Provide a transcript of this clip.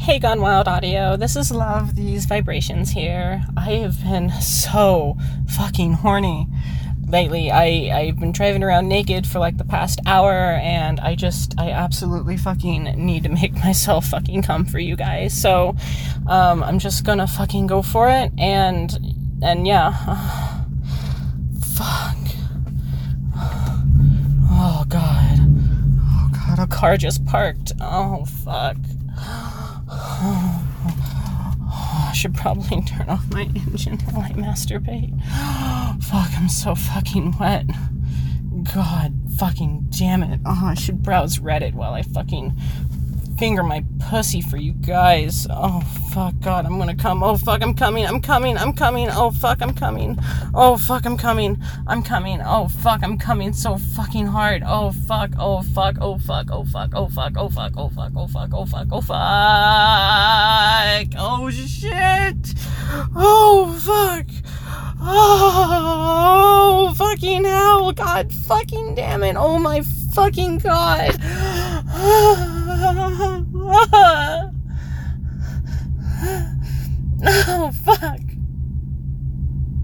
Hey Gone Wild Audio, this is Love, these vibrations here. I have been so fucking horny lately. I've been driving around naked for like the past hour, and I absolutely fucking need to make myself fucking come for you guys. So, I'm just gonna fucking go for it, and yeah. Fuck. Oh god, a car just parked. Oh fuck. I should probably turn off my engine while I masturbate. Fuck, I'm so fucking wet. God fucking damn it. I should browse Reddit while I fucking finger my pussy for you guys. Oh fuck, God, I'm gonna come. Oh fuck, I'm coming. Oh fuck, I'm coming. Oh fuck, I'm coming. Oh fuck, I'm coming so fucking hard. Oh fuck. Oh shit. Oh fuck. Oh fucking hell. God fucking damn it. Oh my fucking God.